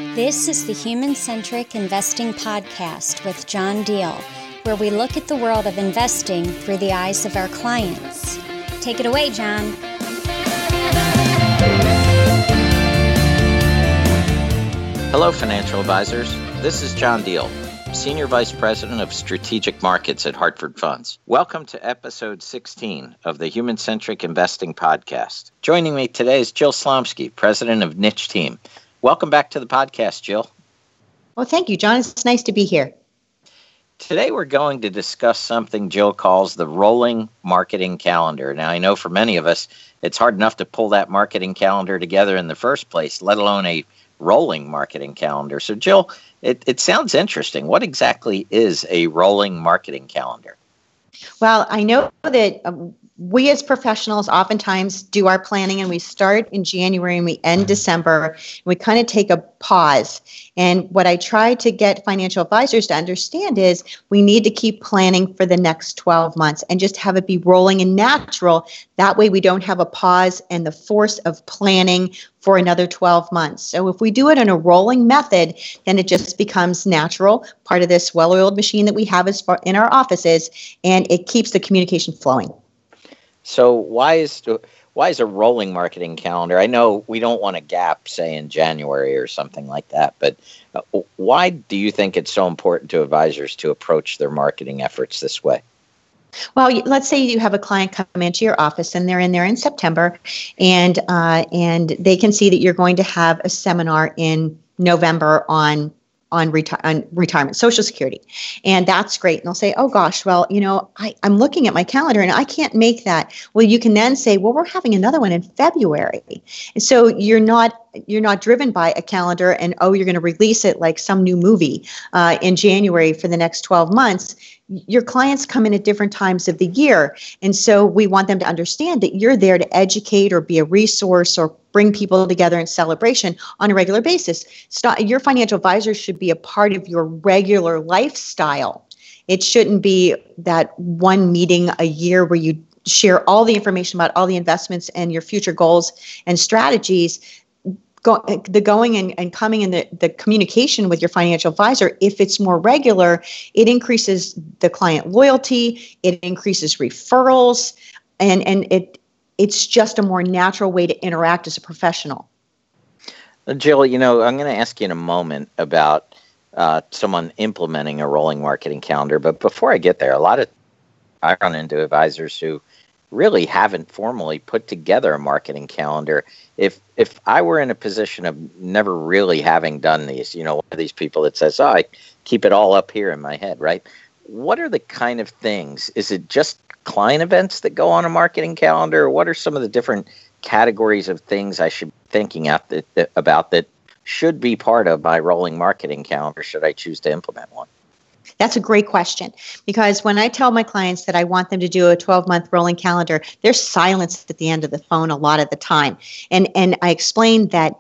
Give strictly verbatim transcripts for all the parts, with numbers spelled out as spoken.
This is the Human-Centric Investing Podcast with John Deal, where we look at the world of investing through the eyes of our clients. Take it away, John. Hello, financial advisors. This is John Deal, Senior Vice President of Strategic Markets at Hartford Funds. Welcome to episode sixteen of the Human-Centric Investing Podcast. Joining me today is Jill Slomski, President of Niche Team. Welcome back to the podcast, Jill. Well, thank you, John. It's nice to be here. Today we're going to discuss something Jill calls the rolling marketing calendar. Now, I know for many of us, it's hard enough to pull that marketing calendar together in the first place, let alone a rolling marketing calendar. So, Jill, it, it sounds interesting. What exactly is a rolling marketing calendar? Well, I know that um, we as professionals oftentimes do our planning and we start in January and we end December. And we kind of take a pause. And what I try to get financial advisors to understand is we need to keep planning for the next twelve months and just have it be rolling and natural. That way we don't have a pause and the force of planning for another twelve months. So if we do it in a rolling method, then it just becomes natural, part of this well-oiled machine that we have as far in our offices, and it keeps the communication flowing. So why is why is a rolling marketing calendar? I know we don't want a gap, say, in January or something like that, but why do you think it's so important to advisors to approach their marketing efforts this way? Well, let's say you have a client come into your office and they're in there in September, and uh, and they can see that you're going to have a seminar in November on on, reti- on retirement, Social Security. And that's great. And they'll say, oh gosh, well, you know, I, I'm looking at my calendar and I can't make that. Well, you can then say, well, we're having another one in February. And so you're not you're not driven by a calendar and, oh, you're going to release it like some new movie uh, in January for the next twelve months. Your clients come in at different times of the year. And so we want them to understand that you're there to educate or be a resource or bring people together in celebration on a regular basis. Stop, your financial advisor should be a part of your regular lifestyle. It shouldn't be that one meeting a year where you share all the information about all the investments and your future goals and strategies. Go, the going and, and coming and the, the communication with your financial advisor, if it's more regular, it increases the client loyalty, it increases referrals, and, and it it's just a more natural way to interact as a professional. Jill, you know, I'm going to ask you in a moment about uh, someone implementing a rolling marketing calendar, but before I get there, a lot of I run into advisors who really haven't formally put together a marketing calendar. If if I were in a position of never really having done these, you know, one of these people that says, oh, I keep it all up here in my head, right? What are the kind of things? Is it just client events that go on a marketing calendar? Or what are some of the different categories of things I should be thinking out that, that, about that should be part of my rolling marketing calendar should I choose to implement one? That's a great question, because when I tell my clients that I want them to do a twelve-month rolling calendar, there's silence at the end of the phone a lot of the time. And, and I explain that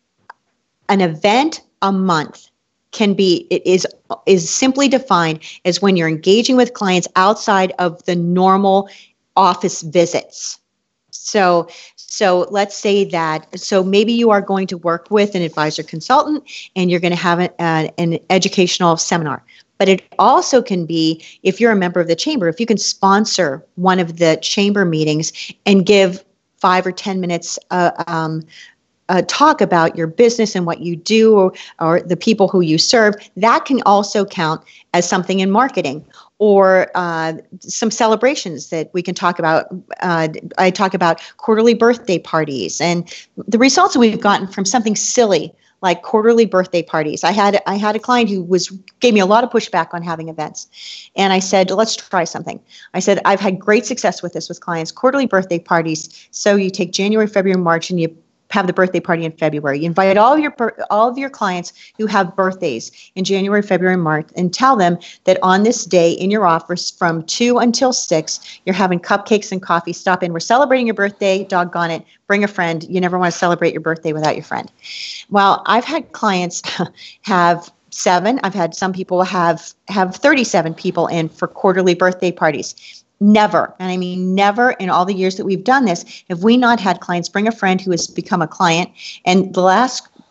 an event a month can be, it is, is simply defined as when you're engaging with clients outside of the normal office visits. So, so let's say that, so maybe you are going to work with an advisor consultant and you're going to have an, uh, an educational seminar. But it also can be, if you're a member of the chamber, if you can sponsor one of the chamber meetings and give five or ten minutes uh, um, uh, talk about your business and what you do, or, or the people who you serve, that can also count as something in marketing. Or uh, some celebrations that we can talk about. Uh, I talk about quarterly birthday parties and the results that we've gotten from something silly like quarterly birthday parties. I had I had a client who was gave me a lot of pushback on having events. And I said, let's try something. I said, I've had great success with this with clients, quarterly birthday parties. So you take January, February, March, and you have the birthday party in February. You invite all of your all of your clients who have birthdays in January, February, March, and tell them that on this day in your office from two until six, you're having cupcakes and coffee. Stop in. We're celebrating your birthday. Doggone it. Bring a friend. You never want to celebrate your birthday without your friend. Well, I've had clients have seven. I've had some people have have thirty-seven people in for quarterly birthday parties. Never, and I mean never in all the years that we've done this, have we not had clients bring a friend who has become a client. And the last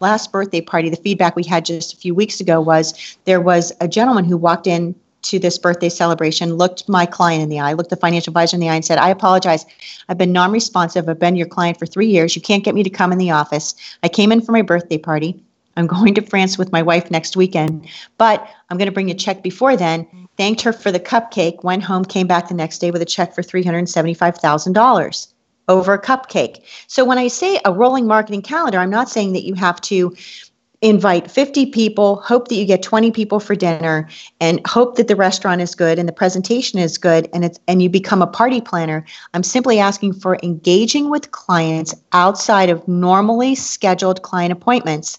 last birthday party, the feedback we had just a few weeks ago was there was a gentleman who walked in to this birthday celebration, looked my client in the eye, looked the financial advisor in the eye and said, I apologize. I've been non-responsive. I've been your client for three years. You can't get me to come in the office. I came in for my birthday party. I'm going to France with my wife next weekend, but I'm going to bring a check before then. Thanked her for the cupcake, went home, came back the next day with a check for three hundred seventy-five thousand dollars over a cupcake. So when I say a rolling marketing calendar, I'm not saying that you have to invite fifty people, hope that you get twenty people for dinner, and hope that the restaurant is good and the presentation is good, and it's and you become a party planner. I'm simply asking for engaging with clients outside of normally scheduled client appointments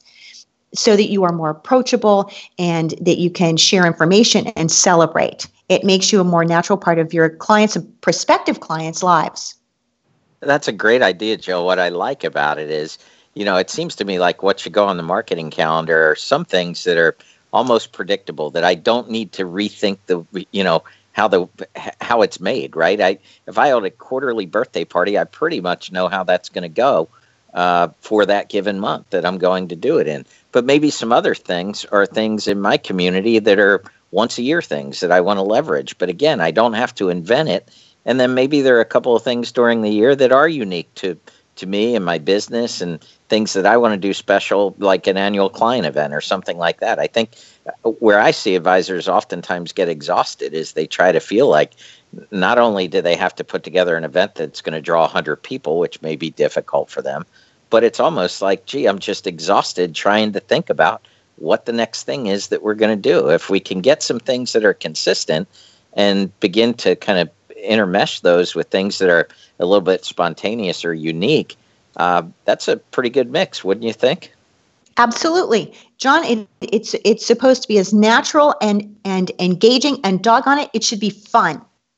so that you are more approachable and that you can share information and celebrate. It makes you a more natural part of your clients' and prospective clients' lives. That's a great idea, Jill. What I like about it is, you know, it seems to me like what should go on the marketing calendar are some things that are almost predictable, that I don't need to rethink the, you know, how the how it's made, right? I if I hold a quarterly birthday party, I pretty much know how that's going to go uh, for that given month that I'm going to do it in. But maybe some other things are things in my community that are once a year things that I want to leverage. But again, I don't have to invent it. And then maybe there are a couple of things during the year that are unique to to me and my business and things that I want to do special, like an annual client event or something like that. I think where I see advisors oftentimes get exhausted is they try to feel like not only do they have to put together an event that's going to draw one hundred people, which may be difficult for them, but it's almost like, gee, I'm just exhausted trying to think about what the next thing is that we're going to do. If we can get some things that are consistent and begin to kind of intermesh those with things that are a little bit spontaneous or unique, uh, that's a pretty good mix, wouldn't you think? Absolutely. John, it, it's it's supposed to be as natural and, and engaging, and doggone it, it should be fun.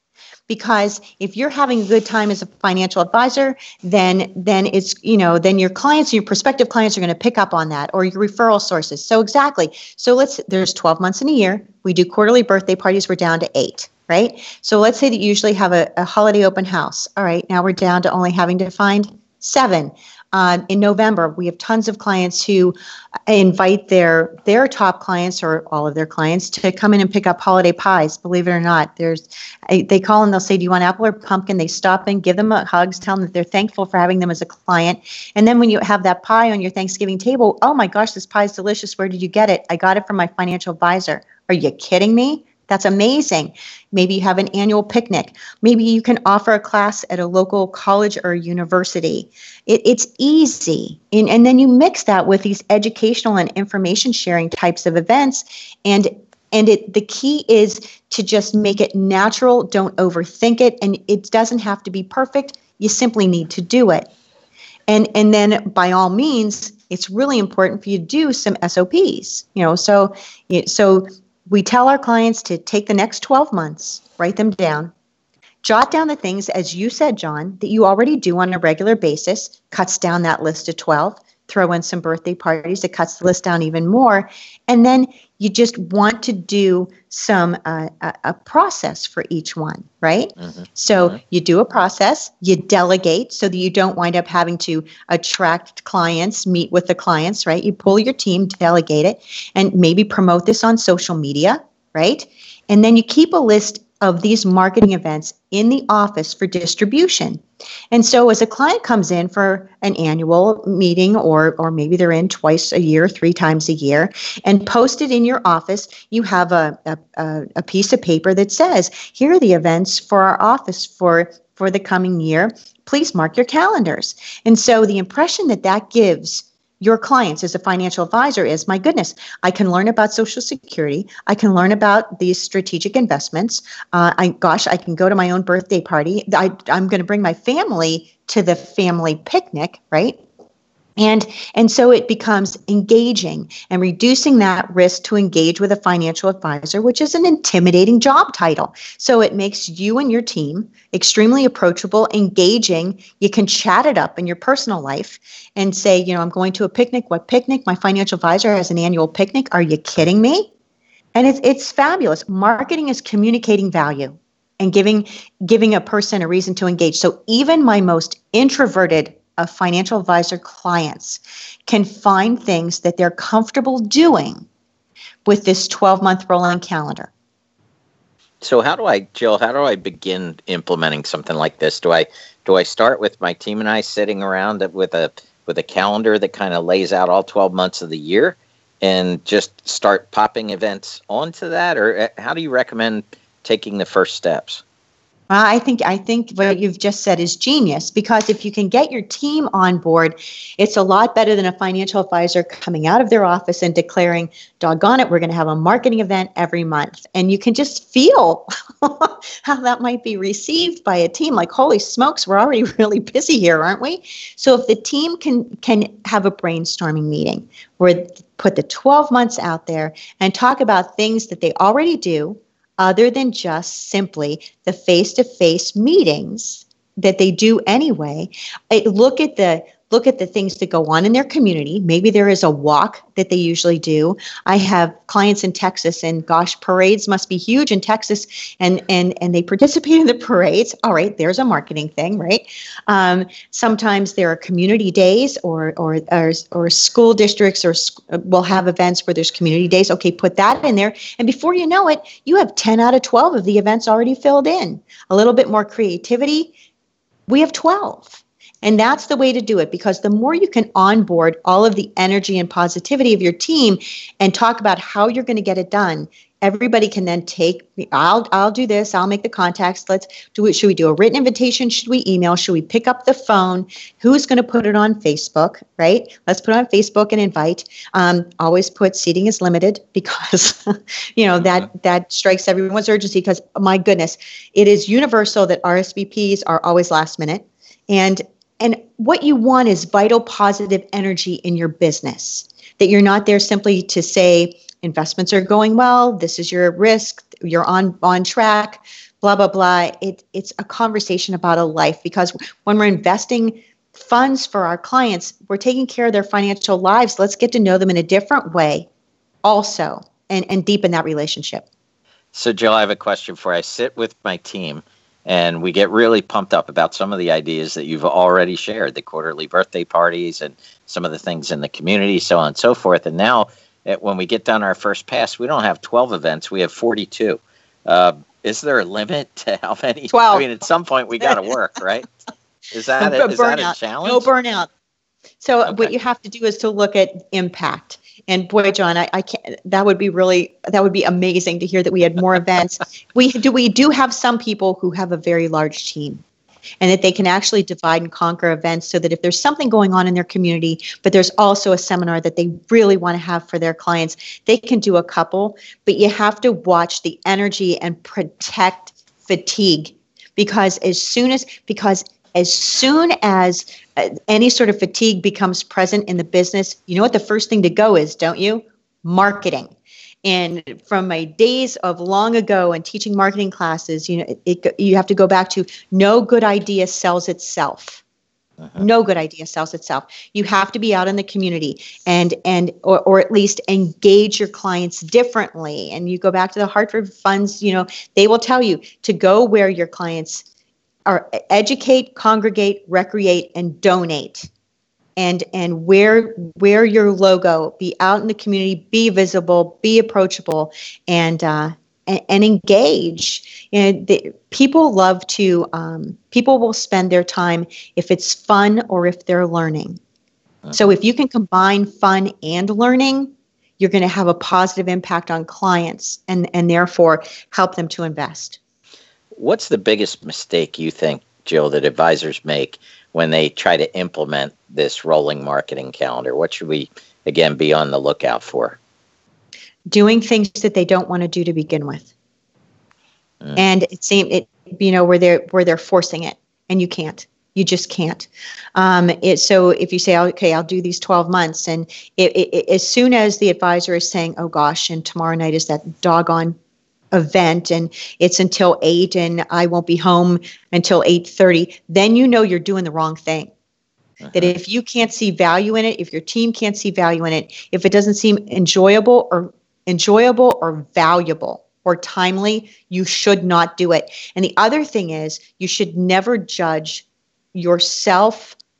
Because if you're having a good time as a financial advisor, then then it's, you know, then your clients, your prospective clients are going to pick up on that, or your referral sources. So exactly. So let's, there's twelve months in a year. We do quarterly birthday parties. We're down to eight. Right? So let's say that you usually have a, a holiday open house. All right, now we're down to only having to find seven. Uh, in November, we have tons of clients who invite their their top clients or all of their clients to come in and pick up holiday pies. Believe it or not, there's they call and they'll say, "Do you want apple or pumpkin?" They stop in, give them a hugs, tell them that they're thankful for having them as a client. And then when you have that pie on your Thanksgiving table, oh my gosh, this pie is delicious. Where did you get it? I got it from my financial advisor. Are you kidding me? That's amazing. Maybe you have an annual picnic. Maybe you can offer a class at a local college or university. It, it's easy. And, and then you mix that with these educational and information sharing types of events. And and it the key is to just make it natural. Don't overthink it. And it doesn't have to be perfect. You simply need to do it. And and then by all means, it's really important for you to do some S O Ps. You know, so so we tell our clients to take the next twelve months, write them down, jot down the things, as you said, John, that you already do on a regular basis, cuts down that list to twelve, throw in some birthday parties, it cuts the list down even more. And then you just want to do some uh, a, a process for each one, right? Mm-hmm. So mm-hmm. you do a process, you delegate so that you don't wind up having to attract clients, meet with the clients, right? You pull your team, delegate it, and maybe promote this on social media, right? And then you keep a list of these marketing events in the office for distribution. And so as a client comes in for an annual meeting, or or maybe they're in twice a year, three times a year, and posted in your office, you have a, a, a piece of paper that says, here are the events for our office for, for the coming year. Please mark your calendars. And so the impression that that gives your clients as a financial advisor is, my goodness, I can learn about Social Security. I can learn about these strategic investments. Uh, I, gosh, I can go to my own birthday party. I, I'm going to bring my family to the family picnic, right? And and so it becomes engaging and reducing that risk to engage with a financial advisor, which is an intimidating job title. So it makes you and your team extremely approachable, engaging. You can chat it up in your personal life and say, you know, I'm going to a picnic. What picnic? My financial advisor has an annual picnic. Are you kidding me? And it's it's fabulous. Marketing is communicating value and giving giving a person a reason to engage. So even my most introverted of financial advisor clients can find things that they're comfortable doing with this twelve-month rolling calendar. So how do I, Jill, how do I begin implementing something like this? Do I do I start with my team and I sitting around with a with a calendar that kind of lays out all twelve months of the year and just start popping events onto that? Or how do you recommend taking the first steps? I think I think what you've just said is genius, because if you can get your team on board, it's a lot better than a financial advisor coming out of their office and declaring, doggone it, we're going to have a marketing event every month. And you can just feel how that might be received by a team. Like, holy smokes, we're already really busy here, aren't we? So if the team can can have a brainstorming meeting where put the twelve months out there and talk about things that they already do, other than just simply the face-to-face meetings that they do anyway. Look at the look at the things that go on in their community. Maybe there is a walk that they usually do. I have clients in Texas, and gosh, parades must be huge in Texas, and and and they participate in the parades. All right, there's a marketing thing, right? Um, sometimes there are community days, or or or, or school districts or will have events where there's community days. Okay, put that in there, and before you know it, you have ten out of twelve of the events already filled in. A little bit more creativity, we have twelve. And that's the way to do it, because the more you can onboard all of the energy and positivity of your team and talk about how you're going to get it done, everybody can then take, I'll I'll do this, I'll make the contacts, let's do it. Should we do a written invitation? Should we email? Should we pick up the phone? Who's going to put it on Facebook, right? Let's put it on Facebook and invite. Um, always put seating is limited, because, you know, that, that strikes everyone's urgency, because my goodness, it is universal that R S V Ps are always last minute. And And what you want is vital, positive energy in your business, that you're not there simply to say investments are going well, this is your risk, you're on, on track, blah, blah, blah. It, it's a conversation about a life, because when we're investing funds for our clients, we're taking care of their financial lives. Let's get to know them in a different way also, and, and deepen that relationship. So, Jill, I have a question for you. I sit with my team, and we get really pumped up about some of the ideas that you've already shared, the quarterly birthday parties and some of the things in the community, so on and so forth. And now, when we get done our first pass, we don't have twelve events, we have forty-two. Uh, is there a limit to how many? twelve. I mean, at some point, we got to work, right? Is that a, is that a challenge? No burnout. So okay. What you have to do is to look at impact. And boy, John, I, I can't. That would be really. That would be amazing to hear that we had more events. We do. We do have some people who have a very large team, and that they can actually divide and conquer events, so that if there's something going on in their community, but there's also a seminar that they really want to have for their clients, they can do a couple. But you have to watch the energy and protect fatigue, because as soon as because as soon as uh, any sort of fatigue becomes present in the business, you know what the first thing to go is, don't you? Marketing. And from my days of long ago and teaching marketing classes, you know, it, it, you have to go back to no good idea sells itself. Uh-huh. No good idea sells itself. You have to be out in the community and and or, or at least engage your clients differently. And you go back to the Hartford Funds, you know, they will tell you to go where your clients are, educate, congregate, recreate, and donate. And and wear wear your logo, be out in the community, be visible, be approachable, and uh, and, and engage. And the, people love to. Um, people will spend their time if it's fun or if they're learning. Uh-huh. So if you can combine fun and learning, you're going to have a positive impact on clients, and and therefore help them to invest. What's the biggest mistake you think, Jill, that advisors make when they try to implement this rolling marketing calendar? What should we, again, be on the lookout for? Doing things that they don't want to do to begin with. Mm. And it seems it, you know, where they're where they're forcing it, and you can't. You just can't. Um, it, so if you say, okay, I'll do these twelve months, and it, it, as soon as the advisor is saying, oh gosh, and tomorrow night is that doggone event, and it's until eight, and I won't be home until eight thirty, then you know you're doing the wrong thing. Uh-huh. That if you can't see value in it, if your team can't see value in it, if it doesn't seem enjoyable or enjoyable or valuable or timely, you should not do it. And the other thing is, you should never judge yourself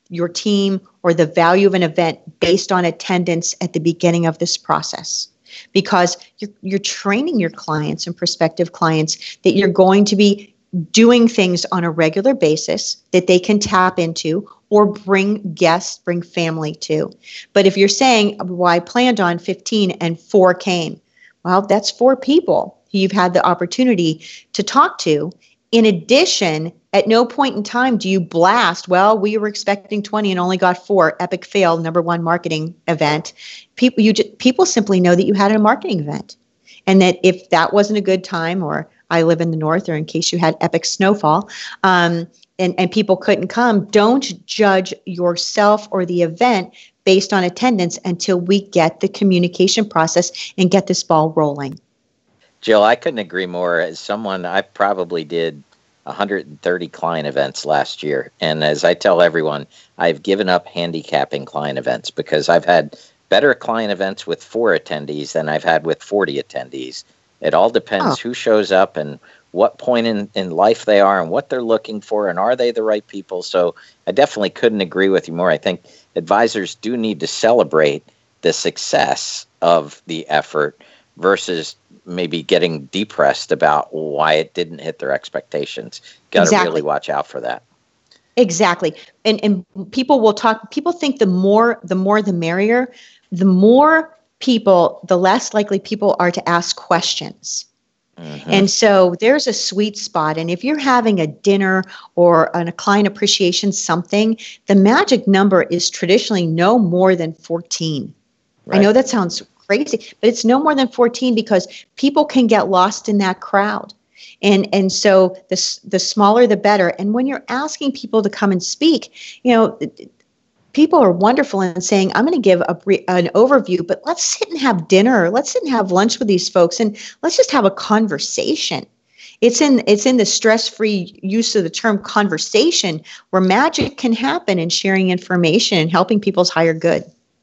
your team or the value of an event based on attendance at the beginning of this process, because you're, you're training your clients and prospective clients that you're going to be doing things on a regular basis that they can tap into or bring guests, bring family to. But if you're saying, well, I planned on fifteen and four came, well, that's four people who you've had the opportunity to talk to. In addition, at no point in time do you blast, well, we were expecting twenty and only got four, epic fail, number one marketing event. People, you just, people simply know that you had a marketing event. And that if that wasn't a good time, or I live in the north, or in case you had epic snowfall, um, and, and people couldn't come, don't judge yourself or the event based on attendance until we get the communication process and get this ball rolling. Jill, I couldn't agree more. As someone, I probably did one hundred thirty client events last year. And as I tell everyone, I've given up handicapping client events because I've had better client events with four attendees than I've had with forty attendees. It all depends oh. who shows up and what point in, in life they are and what they're looking for, and are they the right people. So I definitely couldn't agree with you more. I think advisors do need to celebrate the success of the effort versus maybe getting depressed about why it didn't hit their expectations. Got to exactly. really watch out for that. Exactly. And and people will talk, people think the more, the more the merrier. The more people, the less likely people are to ask questions. Mm-hmm. And so there's a sweet spot. And if you're having a dinner or an, a client appreciation something, the magic number is traditionally no more than fourteen. Right. I know that sounds crazy, but it's no more than fourteen because people can get lost in that crowd. And and so the, the smaller, the better. And when you're asking people to come and speak, you know, people are wonderful in saying, I'm going to give a brief, an overview, but let's sit and have dinner. Let's sit and have lunch with these folks, and let's just have a conversation. It's in it's in the stress-free use of the term conversation where magic can happen in sharing information and helping people's higher good.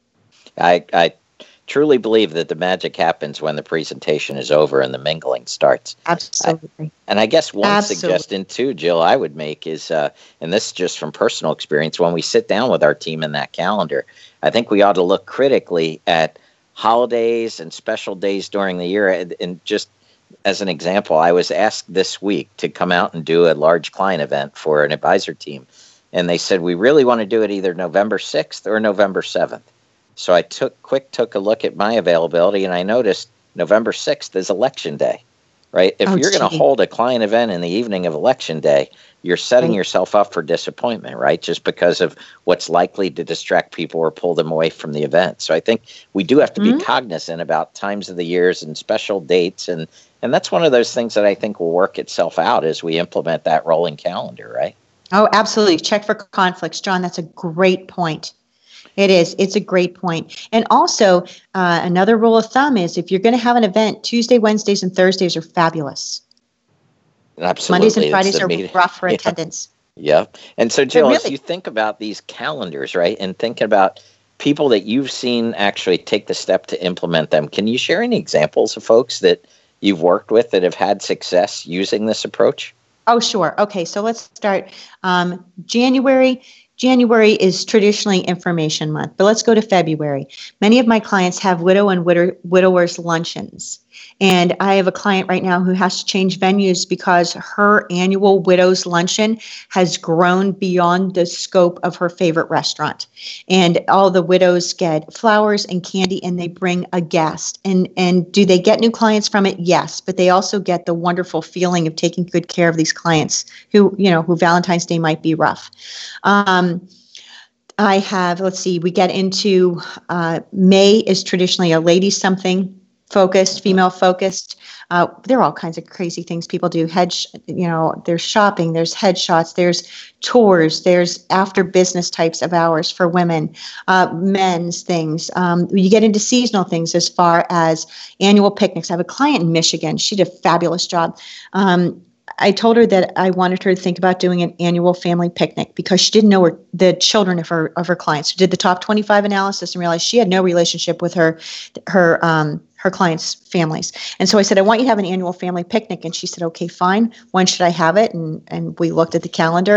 I, I truly believe that the magic happens when the presentation is over and the mingling starts. Absolutely. I, and I guess one Absolutely. suggestion too, Jill, I would make is, uh, and this is just from personal experience, when we sit down with our team in that calendar, I think we ought to look critically at holidays and special days during the year. And, and just as an example, I was asked this week to come out and do a large client event for an advisor team. And they said, we really want to do it either November sixth or November seventh. So I took quick took a look at my availability, and I noticed November sixth is election day, right? If oh, you're going to hold a client event in the evening of election day, you're setting right. yourself up for disappointment, right? Just because of what's likely to distract people or pull them away from the event. So I think we do have to mm-hmm. be cognizant about times of the years and special dates. And, and that's one of those things that I think will work itself out as we implement that rolling calendar, right? Oh, absolutely. Check for conflicts. John, that's a great point. It is. It's a great point. And also, uh, another rule of thumb is if you're going to have an event, Tuesday, Wednesdays, and Thursdays are fabulous. Absolutely. Mondays and Fridays are meeting. rough for yeah. attendance. Yeah. And so, Jill, really- as you think about these calendars, right, and think about people that you've seen actually take the step to implement them, can you share any examples of folks that you've worked with that have had success using this approach? Oh, sure. Okay. So let's start. Um, January. January is traditionally information month, but let's go to February. Many of my clients have widow and widow, widowers luncheons. And I have a client right now who has to change venues because her annual widow's luncheon has grown beyond the scope of her favorite restaurant. And all the widows get flowers and candy, and they bring a guest. And, and do they get new clients from it? Yes, but they also get the wonderful feeling of taking good care of these clients who, you know, who Valentine's Day might be rough. Um, I have, let's see, we get into uh, May is traditionally a lady something focused, female focused. Uh, there are all kinds of crazy things people do. Head, sh- you know, there's shopping, there's headshots, there's tours, there's after business types of hours for women, uh, men's things. Um, you get into seasonal things as far as annual picnics. I have a client in Michigan. She did a fabulous job. Um, I told her that I wanted her to think about doing an annual family picnic because she didn't know her, the children of her of her clients. She did the top twenty-five analysis and realized she had no relationship with her her um, her clients' families. And so I said, I want you to have an annual family picnic. And she said, okay, fine. When should I have it? And and we looked at the calendar.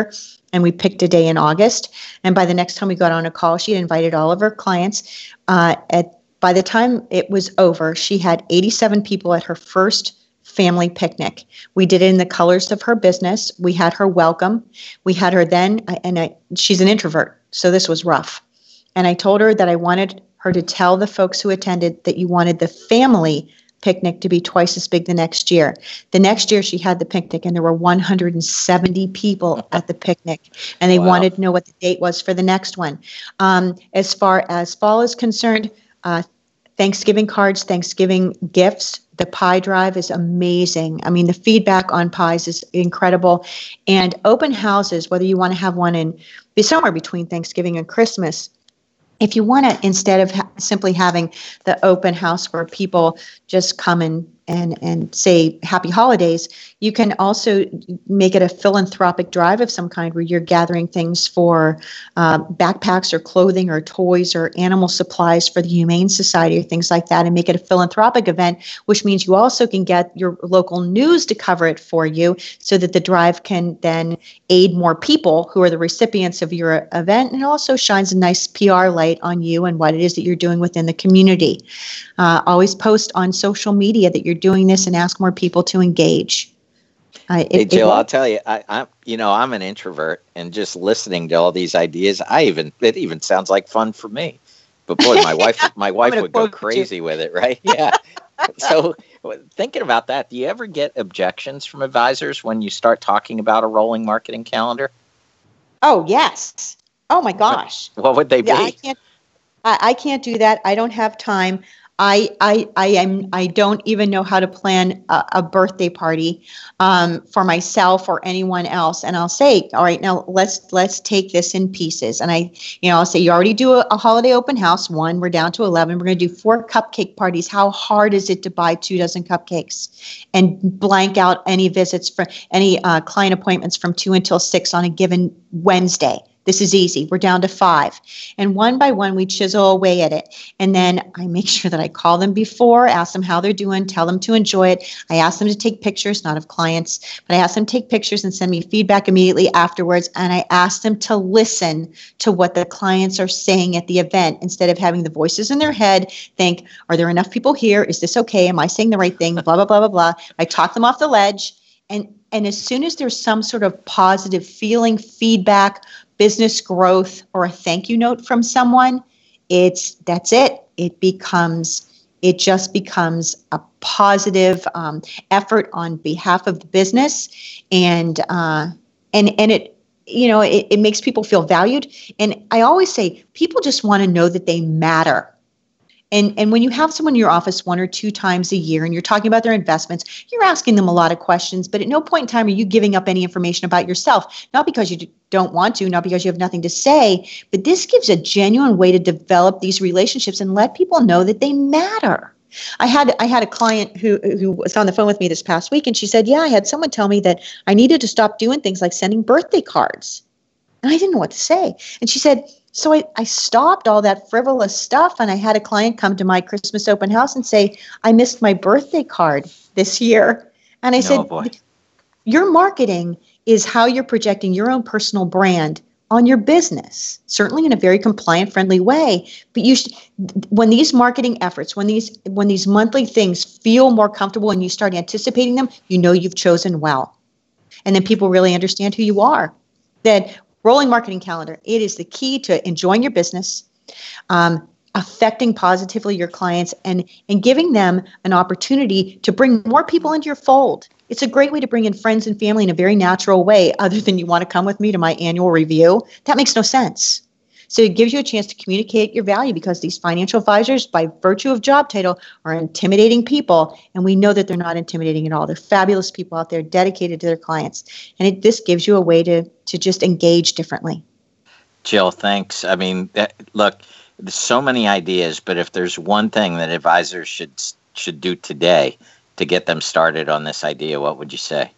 and we picked a day in August. And by the next time we got on a call, she had invited all of her clients. Uh, at by the time it was over, she had eighty-seven people at her first family picnic. We did it in the colors of her business. We had her welcome. We had her then, and I, she's an introvert, so this was rough. And I told her that I wanted her to tell the folks who attended that you wanted the family picnic to be twice as big the next year. The next year she had the picnic and there were one hundred seventy people at the picnic, and they wow. wanted to know what the date was for the next one. Um, as far as fall is concerned, uh, Thanksgiving cards, Thanksgiving gifts, the pie drive is amazing. I mean, the feedback on pies is incredible. And open houses, whether you want to have one in be somewhere between Thanksgiving and Christmas, if you want to, instead of ha- simply having the open house where people just come and, and, and say happy holidays, you can also make it a philanthropic drive of some kind where you're gathering things for uh, backpacks or clothing or toys or animal supplies for the Humane Society or things like that, and make it a philanthropic event, which means you also can get your local news to cover it for you so that the drive can then aid more people who are the recipients of your event, and it also shines a nice P R light on you and what it is that you're doing within the community. Uh, always post on social media that you're doing this and ask more people to engage. Uh, it, hey, Jill, it, I'll tell you, I, I'm, you know, I'm an introvert, and just listening to all these ideas, I even, it even sounds like fun for me. But boy, my wife, my wife would go crazy you. with it, right? Yeah. So thinking about that, do you ever get objections from advisors when you start talking about a rolling marketing calendar? Oh, yes. Oh my gosh. What would they be? Yeah, I can't, I, I can't do that. I don't have time. I, I, I am, I don't even know how to plan a, a birthday party um, for myself or anyone else. And I'll say, all right, now let's, let's take this in pieces. And I, you know, I'll say, you already do a, a holiday open house. One, we're down to eleven. We're going to do four cupcake parties. How hard is it to buy two dozen cupcakes and blank out any visits for any uh, client appointments from two until six on a given Wednesday? This is easy. We're down to five. And one by one, we chisel away at it. And then I make sure that I call them before, ask them how they're doing, tell them to enjoy it. I ask them to take pictures, not of clients, but I ask them to take pictures and send me feedback immediately afterwards. And I ask them to listen to what the clients are saying at the event instead of having the voices in their head think, are there enough people here? Is this okay? Am I saying the right thing? Blah, blah, blah, blah, blah. I talk them off the ledge. And, and as soon as there's some sort of positive feeling, feedback, business growth, or a thank you note from someone, it's that's it. It becomes, it just becomes a positive um, effort on behalf of the business, and uh, and and it, you know, it, it makes people feel valued. And I always say, people just want to know that they matter. And and when you have someone in your office one or two times a year and you're talking about their investments, you're asking them a lot of questions, but at no point in time are you giving up any information about yourself, not because you don't want to, not because you have nothing to say, but this gives a genuine way to develop these relationships and let people know that they matter. I had I had a client who who was on the phone with me this past week, and she said, yeah, I had someone tell me that I needed to stop doing things like sending birthday cards. And I didn't know what to say. And she said, so I, I stopped all that frivolous stuff, and I had a client come to my Christmas open house and say, I missed my birthday card this year. And I oh, said, boy. Your marketing is how you're projecting your own personal brand on your business, certainly in a very compliant, friendly way. But you should, when these marketing efforts, when these when these monthly things feel more comfortable and you start anticipating them, you know you've chosen well. And then people really understand who you are. That rolling marketing calendar, it is the key to enjoying your business, um, affecting positively your clients, and, and giving them an opportunity to bring more people into your fold. It's a great way to bring in friends and family in a very natural way, other than you want to come with me to my annual review. That makes no sense. So it gives you a chance to communicate your value, because these financial advisors, by virtue of job title, are intimidating people. And we know that they're not intimidating at all. They're fabulous people out there dedicated to their clients. And it, this gives you a way to, to just engage differently. Jill, thanks. I mean, that, look, there's so many ideas, but if there's one thing that advisors should should do today to get them started on this idea, what would you say?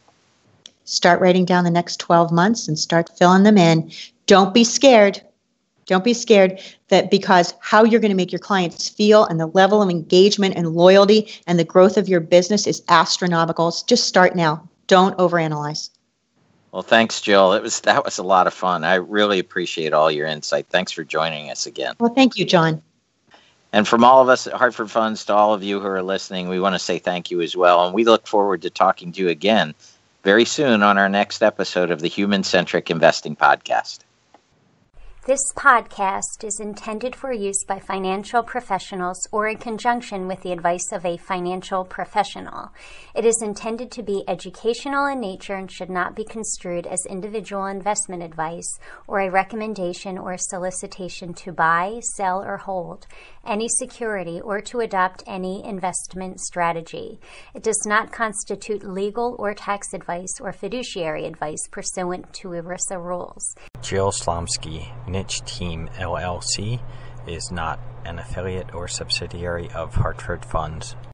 Start writing down the next twelve months and start filling them in. Don't be scared. Don't be scared that because how you're going to make your clients feel and the level of engagement and loyalty and the growth of your business is astronomical. Just start now. Don't overanalyze. Well, thanks, Jill. It was that was a lot of fun. I really appreciate all your insight. Thanks for joining us again. Well, thank you, John. And from all of us at Hartford Funds to all of you who are listening, we want to say thank you as well. And we look forward to talking to you again very soon on our next episode of the Human Centric Investing Podcast. This podcast is intended for use by financial professionals or in conjunction with the advice of a financial professional. It is intended to be educational in nature and should not be construed as individual investment advice or a recommendation or solicitation to buy, sell, or hold any security or to adopt any investment strategy. It does not constitute legal or tax advice or fiduciary advice pursuant to ERISA rules. Jill Slomski, Niche Team L L C, is not an affiliate or subsidiary of Hartford Funds.